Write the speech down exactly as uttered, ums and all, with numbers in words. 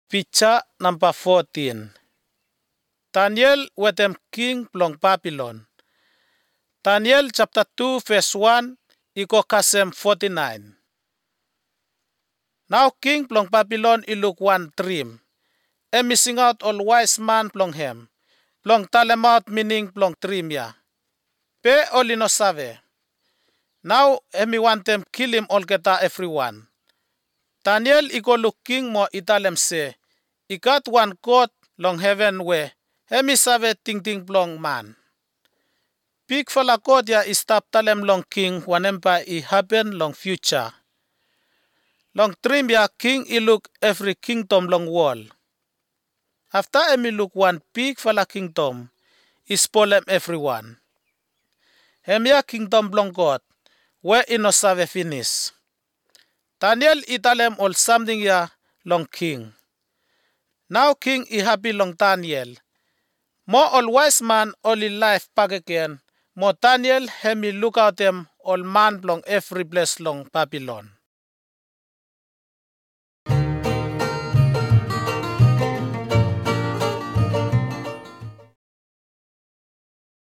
Picture number fourteen. Daniel wetem king plong Babylon. Daniel chapter two verse one iko kasem forty-nine. Now king plong Babylon iluk one dream. E missing out all wise man plong hem. Plong talem out meaning plong dream ya. Pe olino save. Now emi want them kill him all geta everyone. Daniel iko look king mo italem se. I got one God long heaven we hemi save ting ting plong man. Big fala God ya istap talem long king whenever it happen long future. Long dream ya king I look every kingdom long wall. After emi look one big fala kingdom, is spoil em everyone. Hemi ya kingdom long God where ino save finish. Daniel italem all something ya long king. Now king I happy long Daniel. More all wise man only life back again. More Daniel hemi look out them all man long every place long Babylon.